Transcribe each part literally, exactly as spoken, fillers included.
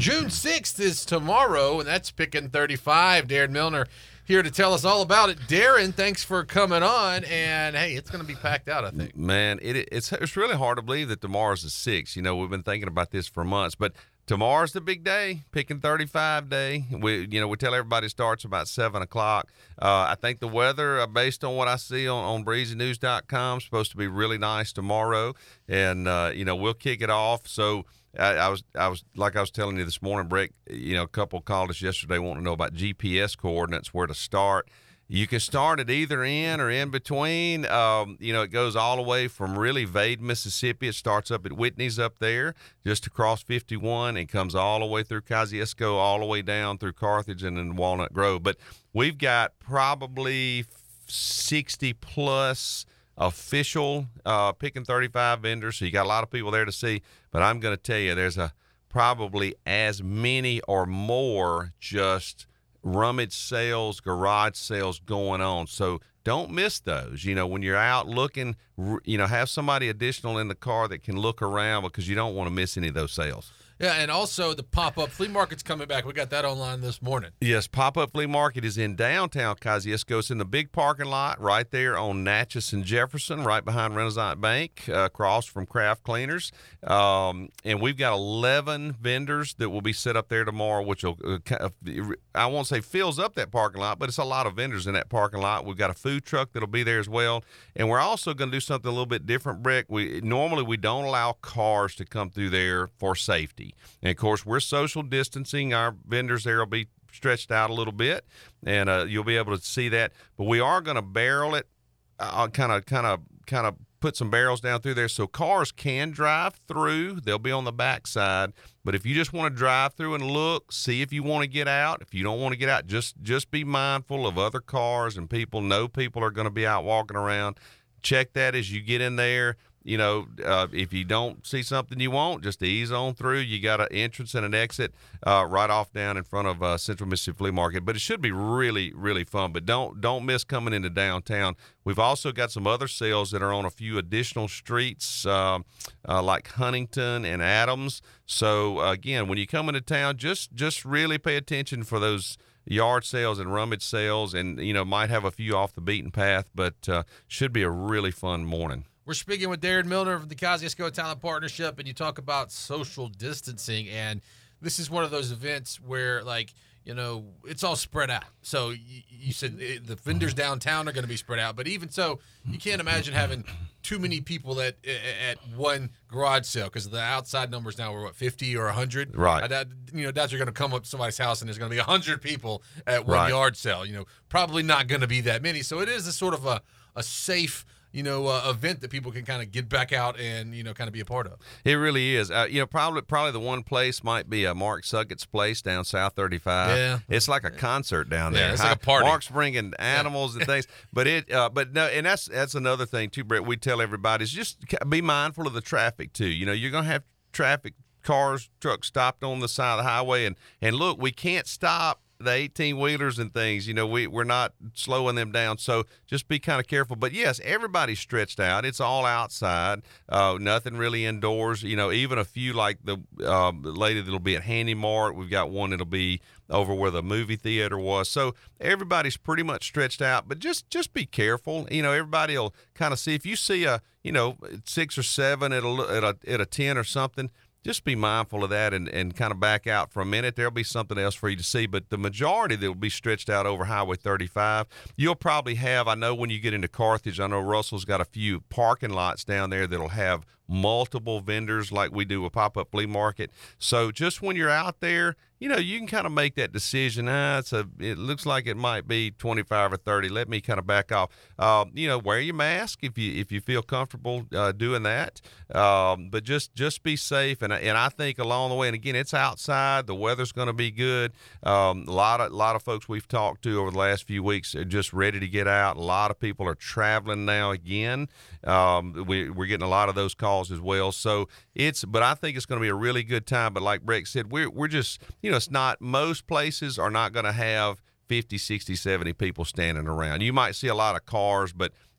June sixth is tomorrow, and that's Pickin' thirty-five. Darren Milner here to tell us all about it. Darren, thanks for coming on, and hey, it's going to be packed out, I think. Man, it, it's it's really hard to believe that tomorrow's the sixth. You know, we've been thinking about this for months, but tomorrow's the big day, Pickin' thirty-five day. We, you know, we tell everybody it starts about seven o'clock. Uh, I think the weather, uh, based on what I see on, on breezy news dot com, is supposed to be really nice tomorrow, and uh, you know, we'll kick it off. So. I, I was, I was like I was telling you this morning, Brick. You know, a couple called us yesterday wanting to know about G P S coordinates, where to start. You can start at either end or in between. Um, you know, it goes all the way from really Vade, Mississippi. It starts up at Whitney's up there, just across fifty-one, and comes all the way through Kosciuszko, all the way down through Carthage and then Walnut Grove. But we've got probably sixty plus official uh, Pickin' thirty-five vendors, so you got a lot of people there to see. But I'm going to tell you, there's a probably as many or more just rummage sales, garage sales going on. So don't miss those. You know, when you're out looking, you know, have somebody additional in the car that can look around, because you don't want to miss any of those sales. Yeah, and also the pop-up flea market's coming back. We got that online this morning. Yes, pop-up flea market is in downtown Kosciuszko. It's in the big parking lot right there on Natchez and Jefferson, right behind Renaissance Bank, uh, across from Craft Cleaners. Um, and we've got eleven vendors that will be set up there tomorrow, which will, uh, kind of, I won't say fills up that parking lot, but it's a lot of vendors in that parking lot. We've got a food truck that'll be there as well. And we're also going to do something a little bit different, Brick. We normally we don't allow cars to come through there for safety. And, of course, we're social distancing. Our vendors there will be stretched out a little bit, and uh, you'll be able to see that. But we are going to barrel it, kind of kind of, kind of put some barrels down through there so cars can drive through. They'll be on the backside. But if you just want to drive through and look, see if you want to get out. If you don't want to get out, just, just be mindful of other cars and people. Know people are going to be out walking around. Check that as you get in there. You know, uh, if you don't see something you want, just ease on through. You got an entrance and an exit uh, right off down in front of uh, Central Mississippi Flea Market. But it should be really, really fun. But don't don't miss coming into downtown. We've also got some other sales that are on a few additional streets, uh, uh, like Huntington and Adams. So, uh, again, when you come into town, just just really pay attention for those yard sales and rummage sales, and, you know, might have a few off the beaten path, but uh, should be a really fun morning. We're speaking with Darren Milner from the Kosciuszko Talent Partnership, and you talk about social distancing, and this is one of those events where, like, you know, it's all spread out. So you, you said it, the vendors downtown are going to be spread out, but even so, you can't imagine having too many people at at one garage sale, because the outside numbers now are, what, fifty or one hundred? Right. I doubt, you know, doubt you're going to come up to somebody's house and there's going to be one hundred people at one right. yard sale. You know, probably not going to be that many. So it is a sort of a, a safe, you know, uh, event that people can kind of get back out and, you know, kind of be a part of. It really is. Uh, you know, probably probably the one place might be uh, Mark Suckett's place down South thirty-five. Yeah. It's like a concert down there. Yeah, it's like a party. Mark's bringing animals and things. But it, uh, but no, and that's that's another thing too, Brett. We tell everybody is just be mindful of the traffic too. You know, you're gonna have traffic, cars, trucks stopped on the side of the highway, and and look, we can't stop the eighteen-wheelers and things. You know, we, we're not slowing them down, so just be kind of careful. But, yes, everybody's stretched out. It's all outside, uh, nothing really indoors. You know, even a few like the uh, lady that'll be at Handy Mart. We've got one that'll be over where the movie theater was. So everybody's pretty much stretched out, but just just be careful. You know, everybody will kind of see. If you see a, you know, six or seven at a, at a, at a ten or something, just be mindful of that and, and kind of back out for a minute. There'll be something else for you to see. But the majority that will be stretched out over Highway thirty-five, you'll probably have, I know when you get into Carthage, I know Russell's got a few parking lots down there that'll have multiple vendors like we do with Pop-Up Flea Market. So just when you're out there, you know, you can kind of make that decision. Ah, it's a, it looks like it might be twenty-five or thirty. Let me kind of back off. Uh, you know, wear your mask if you if you feel comfortable uh, doing that. Um, but just just be safe. And and I think along the way, and again, it's outside. The weather's going to be good. Um, a lot of a lot of folks we've talked to over the last few weeks are just ready to get out. A lot of people are traveling now again. Um, we, we're getting a lot of those calls as well. So it's, but I think it's going to be a really good time. But like Breck said, we're we're just, you know, it's not, most places are not going to have fifty, sixty, seventy people standing around. You might see a lot of cars, but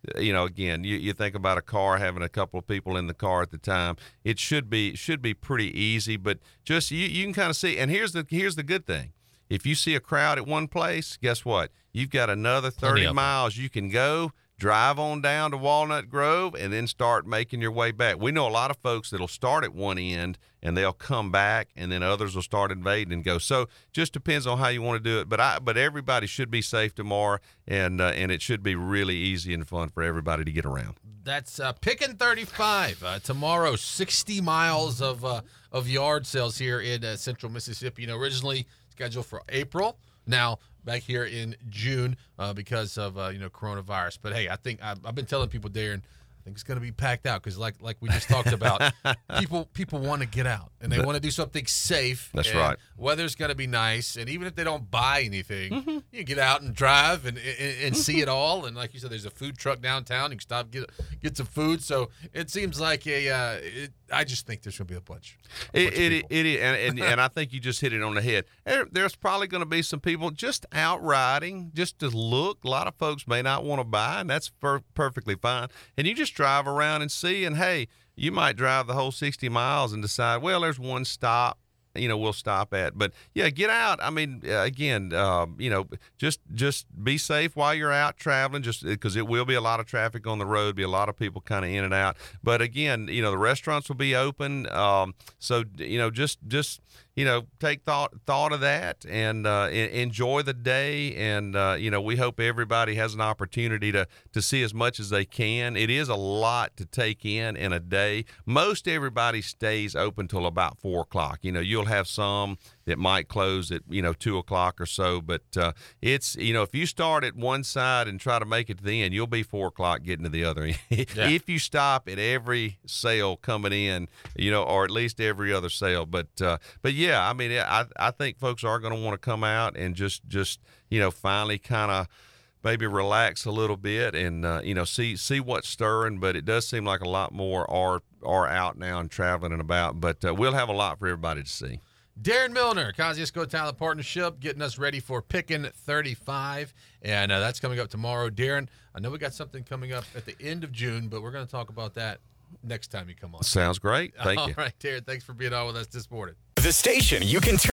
you know, again, you, you think about a car having a couple of people in the car at the time. It should be should be pretty easy, but just you, you can kind of see. And here's the here's the good thing: if you see a crowd at one place, guess what? You've got another thirty miles you can go. Drive on down to Walnut Grove and then start making your way back. We know a lot of folks that'll start at one end and they'll come back, and then others will start invading and go. So just depends on how you want to do it. But I, but everybody should be safe tomorrow, and uh, and it should be really easy and fun for everybody to get around. That's uh, Pickin' thirty-five uh, tomorrow. sixty miles of uh, of yard sales here in uh, Central Mississippi. You know, originally scheduled for April. Now back here in June uh, because of uh, you know coronavirus. But hey, I think I've, I've been telling people, Darren, I think it's going to be packed out because like like we just talked about, people people want to get out and they want to do something safe. That's right. Weather's going to be nice, and even if they don't buy anything, mm-hmm. you can get out and drive and and, and mm-hmm. see it all. And like you said, there's a food truck downtown. You can stop get get some food. So it seems like a. Uh, it, I just think there's going to be a bunch. A bunch it, it, it is, and, and, and I think you just hit it on the head. There, there's probably going to be some people just out riding, just to look. A lot of folks may not want to buy, and that's per- perfectly fine. And you just drive around and see, and hey, you might drive the whole sixty miles and decide, well, there's one stop, you know, we'll stop at. But yeah, get out. I mean, uh, again, uh, you know, just just be safe while you're out traveling, just because it will be a lot of traffic on the road, be a lot of people kind of in and out. But again, you know, the restaurants will be open, um, so you know, just just you know, take thought thought of that and uh, enjoy the day. And uh, you know, we hope everybody has an opportunity to to see as much as they can. It is a lot to take in in a day. Most everybody stays open till about four o'clock. You know, you'll have some that might close at, you know, two o'clock or so. But uh, it's, you know, if you start at one side and try to make it to the end, you'll be four o'clock getting to the other end. Yeah. If you stop at every sale coming in, you know, or at least every other sale. But, uh, but yeah, I mean, I, I think folks are going to want to come out and just, just, you know, finally kind of maybe relax a little bit and, uh, you know, see, see what's stirring. But it does seem like a lot more are, are out now and traveling and about. But uh, we'll have a lot for everybody to see. Darren Milner, Kosciusko Talent Partnership, getting us ready for Pickin' thirty-five, and uh, that's coming up tomorrow. Darren, I know we got something coming up at the end of June, but we're going to talk about that next time you come on. Sounds great. Thank All you. All right, Darren, thanks for being on with us this morning. The station you can turn